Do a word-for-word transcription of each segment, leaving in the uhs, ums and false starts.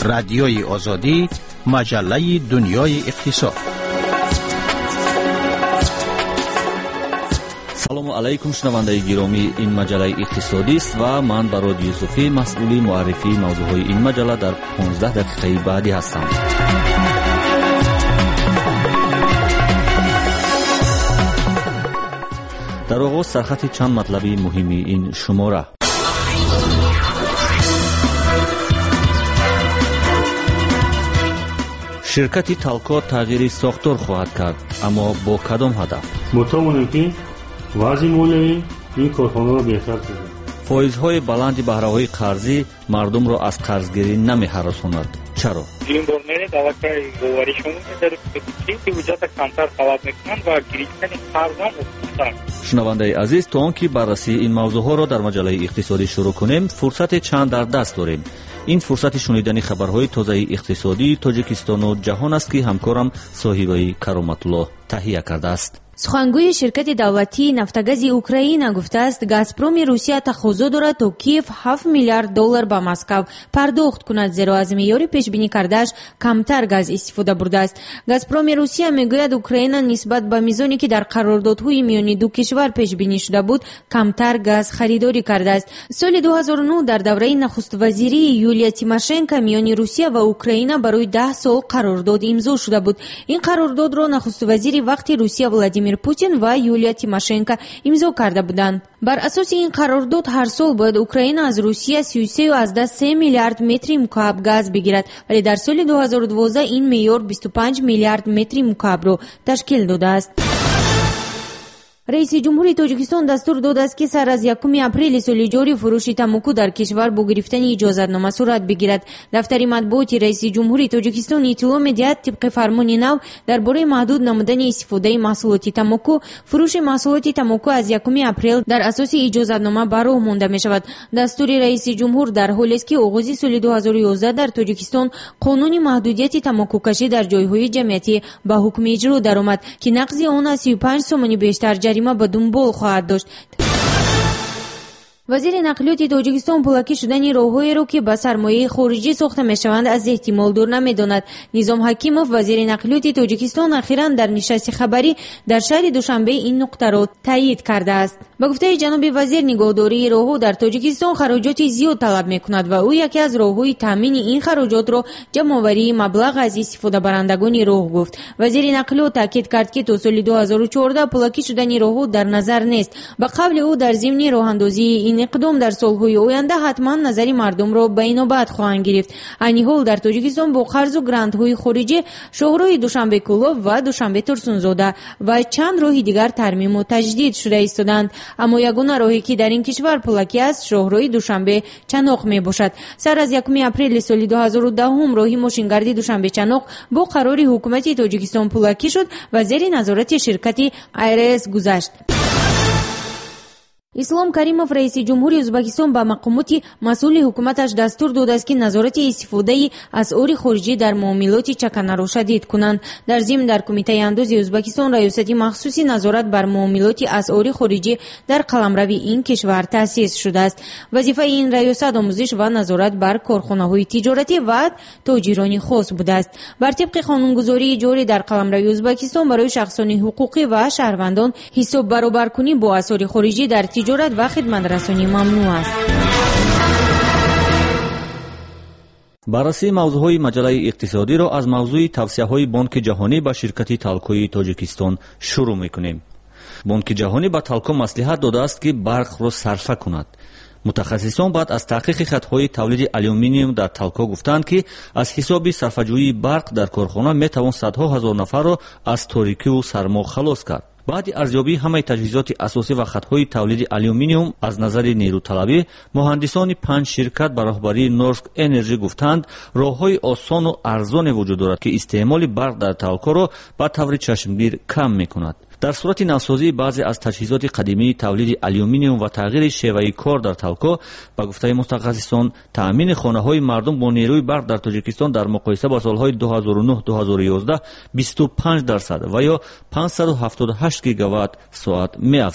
رادیوی آزادی، مجله دنیای اقتصاد. سلام علیکم شنوندگان گرامی، این مجله اقتصادی است و من براد یوسفی مسئول معرفی موضوعهای این مجله در پانزده دقیقه بعدی هستم. در آغاز سرخط چند مطلبی مهمی این شماره. شرکت تالکو تغییر ساختار خواهد کرد، اما با کدام هدف؟ مطمئنم که وضع مالی این کارخانه را بهتر کنیم. فایزهای بلند بهره‌های قرضی مردم را از قرضگیری نمی‌هراساند. چرا؟ این برنامه دعوت گوارشون در که وجود کمتر خلق میکنند و گرفتن قرض هم افتاد. شنونده عزیز، تا آنکه بررسی این موضوعها را در مجله اقتصادی شروع کنیم، فرصت چند در دست داریم. این فرصت شنیدن خبرهای تازه اقتصادی تاجیکستان و جهان است که همکارم صاحبای کرامت الله تهیه کرده است. سخنگوی شرکت دولتی نفتگاز اوکراین گفته است گازپروم روسیه تقاضا دارد تا کیف هفت میلیارد دلار به مسکو پرداخت کند، زیرا از معیار پیش بینی کردهش کمتر گاز استفاده برده است. گازپروم روسیه میگوید اوکراین نسبت به میزانی که در قراردادهای میان دو کشور پیش بینی شده بود کمتر گاز خریداری کرده است. سال دو هزار و نه در دوره نخست وزیری یولیا تیماشنکو میان روسیه و اوکراین برای ده سال قرارداد امضا شده بود. این قرارداد را نخست وزیری وقتی روسیه ولادیمیر پوتین و یولیا تیماشنکو امضا کرده بودند. بر اساس این قرارداد هر سال باید اوکراین از روسیه سی و سه و سه میلیارد متر مکعب گاز بگیرد، ولی در سال دو هزار و دوازده این معیار بیست و پنج میلیارد متر مکعب را تشکیل داده است. رئیس جمهوری تاجیکستان دستور داده است که سر از یکم اپریل سال جاری فروش تامباکو در کشور با گرفتن اجازه‌نامه صورت بگیرد. دفتر مطبوعاتی رئیس جمهوری تاجیکستان اطلاع می‌دهد طبق فرمان نو درباره محدود نمودن استفاده محصولات تامباکو، فروش محصولات تامباکو از یکم اپریل در اساس اجازه‌نامه به راه مانده می‌شود. دستور رئیس جمهور در حالی است که آغاز سال دو هزار و یازده در تاجیکستان قانون محدودیت تامباکو کشی در جای‌های جمعیتی به حکم اجرا درآمد که نقض آن از سی و پنج سومنی بیشتر جریمه به دنبال خواهد داشت. وزیر نقلیات تاجیکستان پولاکی شدن راههایی را که با سرمایه خارجی ساخته میشوند از احتمال دور نمیداند. نظام حکیموف وزیر نقلیات تاجیکستان اخیراً در نشست خبری در شهر دوشنبه این نکته را تایید کرده است. با گفته جناب وزیر، نگهداری راهها در تاجیکستان خراجات زیاد طلب میکند و او یکی از راههای تامین این خراجات را جمع‌آوری مبلغ از استفاده برندگان راه گفت. وزیر نقلیات تاکید کرد که تا سال دو هزار و چهارده پولاکی شدن راهها در نظر نیست. به قول او در ضمن راهاندازی این اقدام در سالهای آینده حتما نظری مردم را به اینابت خواهند گرفت. این حال در تاجیکستان با قرض و گرانت‌های خارجی شاهراه دوشنبه کلوف و دوشنبه ترسونزاده و چند راه دیگر ترمیم و تجدید شده ایستادند، اما یگانه راهی که در این کشور پولاکی است شاهراه دوشنبه چناق می باشد. سر از یکم اپریل سال دو هزار و ده هم راهی ماشینگردی دوشنبه چناق با قرار حکومت تاجیکستان پولاکی شد و زیر نظارت شرکت آیرس گذشت. اسلام کریموف رئیس جمهوری ازبکستان به مقامات مسئول حکومتش دستور داده است که نظارت استفاده اسعار خارجی در معاملات چکنه را شدید کنند. در ضمن در کمیته انداز ازبکستان ریاست مخصوصی نظارت بر معاملات اسعار خارجی در قلمرو این کشور تأسیس شده است. وظیفه این ریاست آموزش و نظارت بر کارخانه‌های تجارتی و تاجران خاص بوده است. بر طبق قانونگذاری جاری در قلمرو ازبکستان برای شخصان حقوقی و شهروندان حساب برابرکنی با اسعار خارجی در تجارت و خدمت رسانی ممنوع است. بررسی موضوعهای مجله اقتصادی را از موضوع توصیه‌های بانک جهانی به شرکت تالکوی تاجیکستان شروع می‌کنیم. بانک جهانی به تالکو مصلحت داده است که برق را صرفه کند. متخصصان بعد از تحقیق خطهای تولید آلومینیوم در تالکو گفتند که از حساب صرفه‌جویی برق در کارخانه میتوان صدها هزار نفر را از تاریکی و سرما خلاص کرد. بعد ارزیابی همه تجهیزات اساسی و خطهای تولید آلومینیوم از نظر نیروطلبی، مهندسان پنج شرکت به راهبری نورسک انرژی گفتند راههای آسان و ارزان وجود دارد که استعمال برق در تالکو را به طور چشمگیر کم میکند. در صورت نوسازی بعضی از تجهیزات قدیمی تولید آلومینیوم و تغییر شیوه کار در تالکو، به گفته متخصصان تامین خانه‌های مردم با نیروی برق در تاجیکستان در مقایسه با سالهای دو هزار و نه تا دو هزار و یازده بیست و پنج درصد و یا پانصد و هفتاد و هشت گیگاوات ساعت می‌افزاید.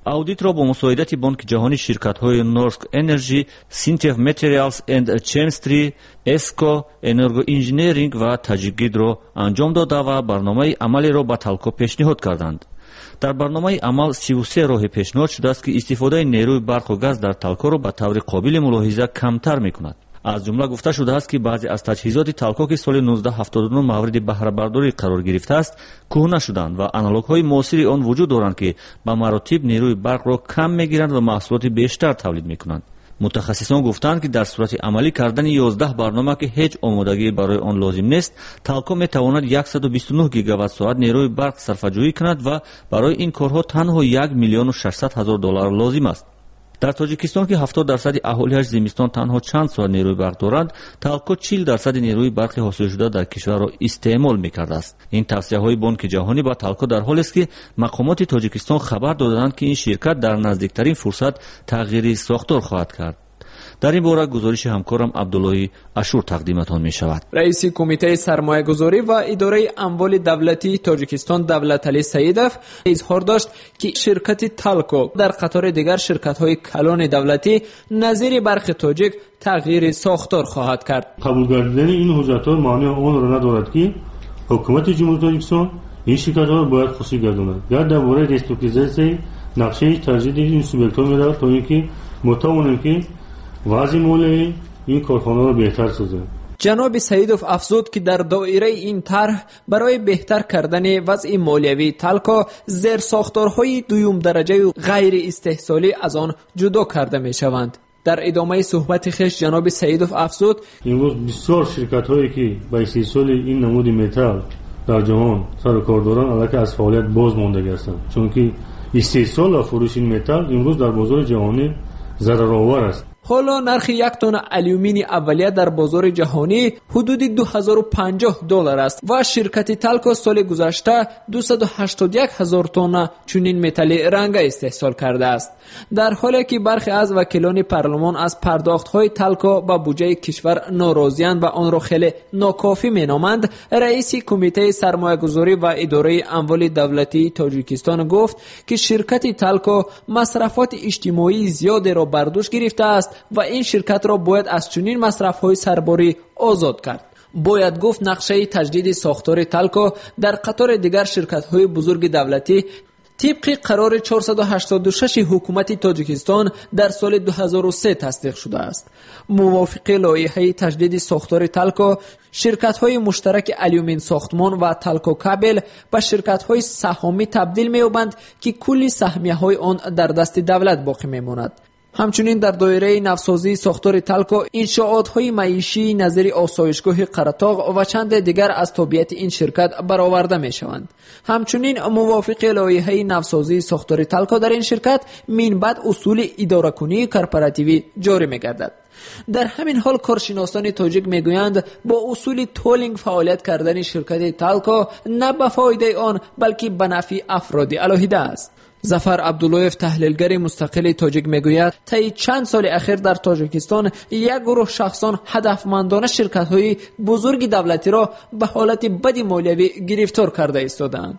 аудитро бо мусоидати бонки ҷаҳонӣ ширкатҳои Norsk Energy, Sintev Materials and Chemistry, Esco, Energoengineering ва Tajikgidro анҷом дода ва барномаи амалеро ба талко пешниҳод карданд. дар барномаи амал сию се роҳе пешниҳод шудааст ки истифодаи нерӯи барқу газ дар талкоро ба таври қобили мулоҳиза камтар мекунад. аз ҷумла гуфта шудааст ки баъзе аз таҷҳизоти талко ки соли нуздаҳ ҳафтоду нӯ мавриди баҳрабардорӣ қарор гирифтааст кӯҳна шуданд ва аналогҳои муосири он вуҷуд доранд ки ба маротиб нерӯи барқро кам мегиранд ва маҳсулоти бештар тавлид мекунанд. мутахассисон гуфтанд ки дар сурати амалӣ кардани ёздаҳ барнома ки ҳеҷ омодагӣ барои он лозим нест, талко метавонад яксаду бисту нӯҳ гигаваттсоат нерӯи барқ сарфаҷӯӣ кунад ва барои ин корҳо танҳо як миллиону шашсад ҳазор доллар лозим аст. дар тоҷикистон ки ҳафтод дарсади аҳолиаш зимистон танҳо чанд соат нерӯи барқ доранд, талко чил дарсади нерӯи барқи ҳосилшуда дар кишварро истеъмол мекардааст. ин тавсияҳои бонки ҷаҳонӣ ба талко дар ҳолест ки мақомоти тоҷикистон хабар доданд ки ин ширкат дар наздиктарин фурсат тағйири сохтор хоҳад кард. дар ин бора гузориши ҳамкорам Абдуллои Ашур тақдиматон мешавад. раиси кумитаи сармоягузорӣ ва идораи амволи давлатии Тоҷикистон Давлаталӣ Саидов изҳор дошт ки ширкати Талко дар қатори дигар ширкатҳои калони давлатӣ назири барқи тоҷик тағйири сохтор хоҳад кард. қабул гардидани ин ҳуҷҷатҳо маънои онро надорад ки ҳукумати ҷумҳурии Тоҷикистон ин ширкатҳоро бояд хусусӣ гардонад. гап дар бораи реструктуризатсияи нақшаи таҷдиди ин субъектҳо меравад то ин ки мо тавонем ки вазъи молияи ин корхонаро беҳтар созем. ҷаноби Саидов афзуд ки дар доираи ин тарҳ барои беҳтар кардани вазъи молиявии Талко зерсохторҳои дуюмдараҷаю ғайриистеҳсолӣ аз он ҷудо карда мешаванд. дар идомаи суҳбати хеш ҷаноби Саидов афзуд имрӯз бисёр ширкатҳое ки ба истеҳсоли ин намуди металл дар ҷаҳон сару кор доранд аллакай аз фаъолият боз монда гастанд, чунки истеҳсол ва фурӯши ин металл имрӯз дар бозори ҷаҳонӣ зараровар аст. ҳоло нархи як тонна алюмини аввалия дар бозори ҷаҳонӣ ҳудуди ду ҳазору панҷоҳ доллар аст ва ширкати Талко соли гузашта дусаду ҳаштоду як ҳазор тонна чунин металли ранга истеҳсол кардааст. дар ҳоле ки бархе аз вакилони парлумон аз пардохтҳои Талко ба буҷаи кишвар норозиянд ва онро хеле нокофӣ меноманд, раиси кумитаи сармоягузорӣ ва идораи амволи давлатии Тоҷикистон гуфт ки ширкати Талко масрафоти иҷтимоии зиёдеро бар дӯш гирифтааст ва ин ширкатро бояд аз чунин масрафҳои сарборӣ озод кард. бояд гуфт нақшаи таҷдиди сохтори Талко дар қатори дигар ширкатҳои бузурги давлатӣ тибқи қарори чорсаду ҳаштоду шаши ҳукумати Тоҷикистон дар соли ду ҳазору се тасдиқ шудааст. мувофиқи лоиҳаи таҷдиди сохтори Талко, ширкатҳои муштараки алюмин сохтмон ва Талко кабел ба ширкатҳои саҳомӣ табдил меёбанд ки кулли саҳмияҳои он дар дасти давлат боқӣ мемонад. ҳамчунин дар доираи навсозии сохтори Талко иншоотҳои маишии назири осоишгоҳи Қаратоғ ва чанде дигар аз тобиати ин ширкат бароварда мешаванд. ҳамчунин мувофиқи лоиҳаи навсозии сохтори Талко дар ин ширкат минбаъд усули идоракунии корпоративӣ ҷорӣ мегардад. дар ҳамин ҳол коршиносони тоҷик мегӯянд бо усули толинг фаъолият кардани ширкати Талко на ба фоидаи он балки ба нафъи афроди алоҳида аст. зафар абдуллоев таҳлилгари мустақили тоҷик мегӯяд таи чанд соли ахир дар тоҷикистон як гурӯҳ шахсон ҳадафмандона ширкатҳои бузурги давлатиро ба ҳолати бади молиявӣ гирифтор карда истодаанд.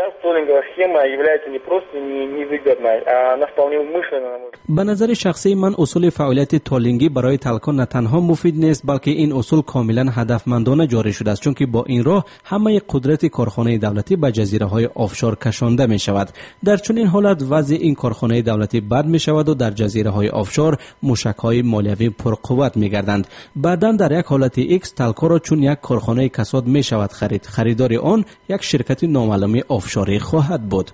ба назари шахсии ман усули фаъолияти толингӣ барои Талко на танҳо муфид нест, балки ин усул комилан ҳадафмандона ҷорӣ шудааст, чунки бо ин роҳ ҳамаи қудрати корхонаи давлатӣ ба ҷазираҳои офшор кашонда мешавад. дар чунин ҳолат вазъи ин корхонаи давлатӣ бад мешаваду дар ҷазираҳои офшор мушакҳои молиявӣ пурқувват мегарданд. баъдан дар як ҳолати икс Талкоро чун як корхонаи касод мешавад харид. харидори он як ширкати номаълуми офшорӣ хоҳад буд.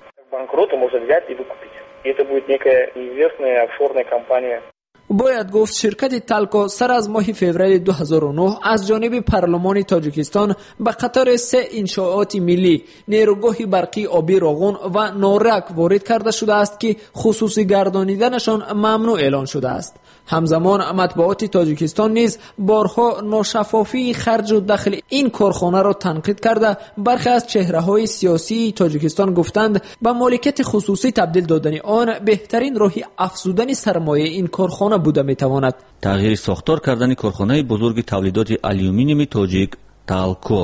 бояд гуфт ширкати Талко сар аз моҳи феврали ду ҳазору нӯҳ аз ҷониби парлумони Тоҷикистон ба қатори се иншооти миллӣ, нерӯгоҳи барқии оби Роғун ва Норак ворид карда шудааст ки хусусӣ гардониданашон мамнӯъ эълон шудааст. ҳамзамон матбуоти Тоҷикистон низ борҳо ношаффофии харҷу дахли ин корхонаро танқид карда, бархе аз чеҳраҳои сиёсии Тоҷикистон гуфтанд ба моликияти хусусӣ табдил додани он беҳтарин роҳи афзудани сармояи ин корхона буда метавонад. тағйири сохтор кардани корхонаи бузурги тавлидоти алюминиуми тоҷик Талко.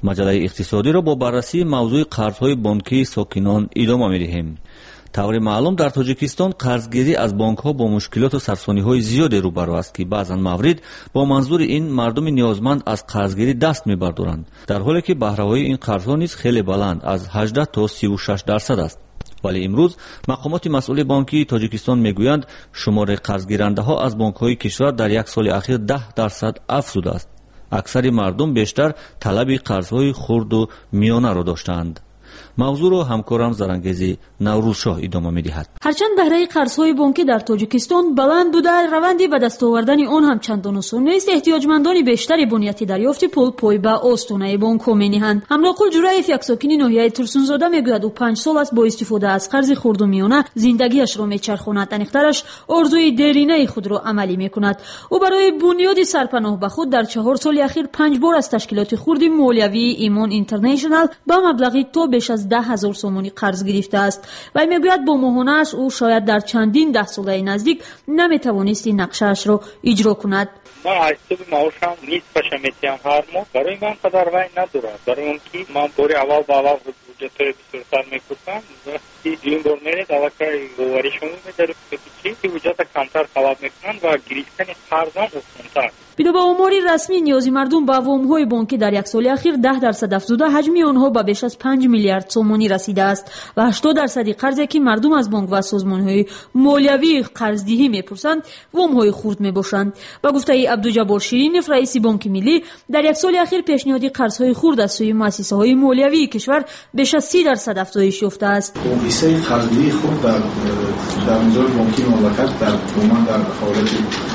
маҷалаи иқтисодиро бо баррасии мавзӯи қарзҳои бонкии сокинон идома медиҳем. таври маълум дар тоҷикистон қарзгирӣ аз бонкҳо бо мушкилоту сарсониҳои зиёде рӯбарӯ аст ки баъзан маврид бо манзури ин мардуми ниёзманд аз қарзгирӣ даст мебардоранд, дар ҳоле ки баҳраҳои ин қарзҳо низ хеле баланд аз ҳаждаҳ то сиву шаш дарсад аст. вале имрӯз мақомоти масъули бонкии тоҷикистон мегӯянд шумори қарзгирандаҳо аз бонкҳои кишвар дар як соли ахир даҳ дарсад афзудааст. аксари мардум бештар талаби қарзҳои хурду миёнаро доштаанд. мавзӯъро ҳамкорам зарангези наврӯзшоҳ идома медиҳад. ҳарчанд баҳраи қарзҳои бонкӣ дар тоҷикистон баланд буда, раванди ба дастовардани он ҳам чандон осон нест. эҳтиёҷмандони бештари бунияти дарёфти пул пой ба остонаи бонкҳо мениҳанд. ҳамроқул ҷураев, яксокини ноҳияи турсунзода, мегӯяд ӯ панҷ сол аст бо истифода аз қарзи хурду миёна зиндагиашро мечархонад. аниқтараш орзуи деринаи худро амалӣ мекунад. ӯ барои бунёди сарпаноҳ ба худ дар чаҳор соли ахир панҷ бор аз ташкилоти хурди молиявии Имон Интернешнл ба маблағи то беш аз даҳ ҳазор сомонӣ қарз гирифтааст. вай мегӯяд бо моҳонааш ӯ шояд дар чандин даҳсолаи наздик наметавонисти нақшаашро иҷро кунад. ман аз ҳисоби маошам нисфаша метиҳам ҳар моҳ. барои ман қадар вай надорад. барои он ки ман бори аввал ба аввал ҳуҷҷатҳои бисёртар мекурдам, вақти дуюм бор меред аллакай боварӣ шумо медаред ки ҳуҷҷата камтар талаб мекунанд ва гирифтани қарзам осонтар. бидо ба омори расмӣ ниёзи мардум ба вомҳои бонкӣ дар як соли ахир даҳ дарсад афзуда, ҳаҷми онҳо ба беш аз панҷ миллиард сомонӣ расидааст ва ҳаштод дарсади қарзе ки мардум аз бонк ва созмонҳои молиявии қарздиҳӣ мепурсанд, вомҳои хурд мебошанд. ба гуфтаи Абдуҷаббор Ширинов, раиси Бонки миллӣ, дар як соли ахир пешниҳоди қарзҳои хурд аз сӯи муассисаҳои молиявии кишвар беш аз си дарсад афзоиш ёфтааст. ҳиссаи қарздиҳии хурд дар дар низоми бонкии мамлакат дар умуман дар фаъолияти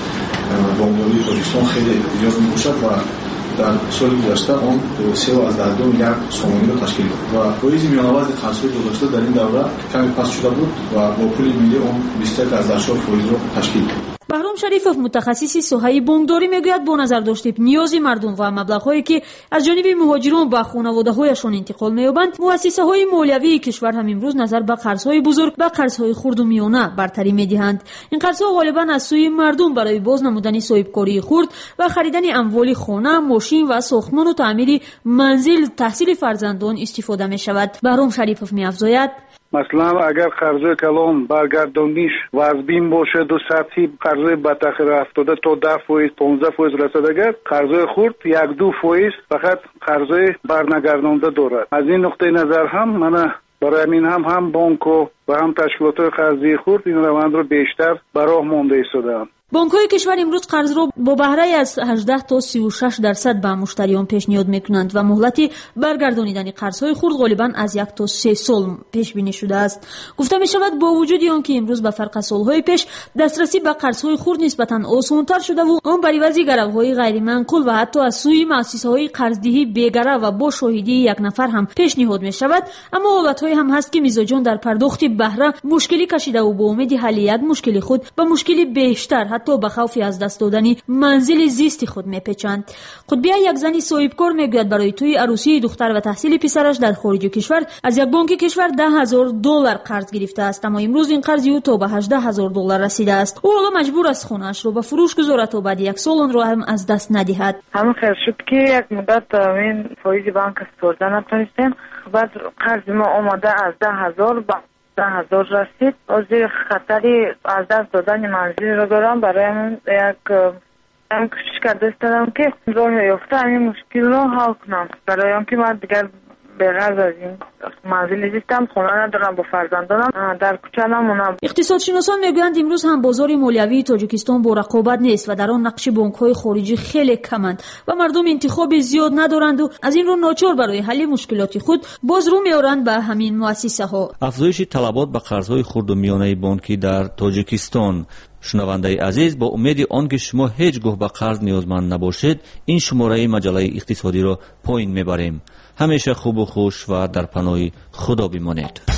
бонкдории тоҷикистон хеле зиёд мебошад ва дар соли гузашта он се аз даҳ миллиард сомониро ташкил дод ва фоизи миёнавазни қарзҳои гузашта дар ин давра каме паст шуда буд ва бо пули миллӣ он бисту як аз чор фоизро ташкил дод. баҳром шарифов, мутахассиси соҳаи бонкдорӣ, мегӯяд бо назардошти ниёзи мардум ва маблағҳое ки аз ҷониби муҳоҷирон ба хонаводаҳояшон интиқол меёбанд, муассисаҳои молиявии кишвар ҳам имрӯз назар ба қарзҳои бузург ба қарзҳои хурду миёна бартарӣ медиҳанд. ин қарзҳо ғолибан аз сӯи мардум барои боз намудани соҳибкории хурд ва харидани амволи хона, мошин ва сохтмону таъмири манзил, таҳсили фарзандон истифода мешавад. баҳром шарифов меафзояд: маслан агар қарзои калон баргардониш вазбин бошаду сатҳи қарзои ба таъхир рафтода то даҳ фоиз понздаҳ фоиз расад, агар қарзои хурд як ду фоиз фақат қарзои барнагардонда дорад. аз ин нуқтаи назар ҳам мана барои ҳамин ҳам ҳам бонкҳо ва ҳам ташкилотҳои қарздии хурд ин равандро бештар ба роҳ монда истодаанд. бонкҳои кишвар имрӯз қарзро бо баҳрае аз ҳаждаҳ то сиву шаш дарсад ба муштариён пешниҳод мекунанд ва муҳлати баргардонидани қарзҳои хурд ғолибан аз як то се сол пешбинӣ шудааст. гуфта мешавад бо вуҷуди он ки имрӯз ба фарқ аз солҳои пеш дастрасӣ ба қарзҳои хурд нисбатан осонтар шудаву он бар ивази гаравҳои ғайриманқул ва ҳатто аз сӯи муассисаҳои қарздиҳӣ бегарав ва бо шоҳидии як нафар ҳам пешниҳод мешавад, аммо ҳолатҳое ҳам ҳаст ки мизоҷон дар пардохти баҳра мушкилӣ кашидаву бо умеди ҳалли як мушкили худ ба мушкили бештар, ҳатто ба хавфи аз даст додани манзили зисти худ мепечанд. Қутбия, як зани соҳибкор, мегӯяд барои тӯи арӯсии духтар ва таҳсили писараш дар хориҷи кишвар аз як бонки кишвар даҳ ҳазор доллар қарз гирифтааст, аммо имрӯз ин қарзи ӯ то ба ҳаждаҳ ҳазор доллар расидааст. ӯ ҳоло маҷбур аст хонаашро ба фурӯш гузорад то баъди як сол онро ҳам аз даст надиҳад. ҳамин хел шуд ки як муддат ин фоизи банка супорда натонистем, баъд қарзи мо омада аз даҳ ҳазор ба даҳ ҳазор расид. ҳозир хатари аз даст додани манзилро дорам. барои як кӯшиш карда истодам ки роҳе ёфта ҳамин мушкилро ҳал кунам, барои он ки ман дигар бераз аз ин манзили зистам, хона надорам, бо фарзандонам дар кӯча намонам. иқтисодшиносон мегӯянд имрӯз ҳам бозори молиявии тоҷикистон бо рақобат нест ва дар он нақши бонкҳои хориҷӣ хеле каманд ва мардум интихоби зиёд надоранду аз ин рӯ ночор барои ҳалли мушкилоти худ боз рӯ меоранд ба ҳамин муассисаҳо. афзоиши талабот ба қарзҳои хурду миёнаи бонкӣ дар тоҷикистон. шунавандаи азиз, бо умеди он ки шумо ҳеҷ гоҳ ба қарз ниёзманд набошед, ин шумораи маҷалаи иқтисодиро поин мебарем. ҳамеша хубу хуш ва дар паноҳи худо бимонед.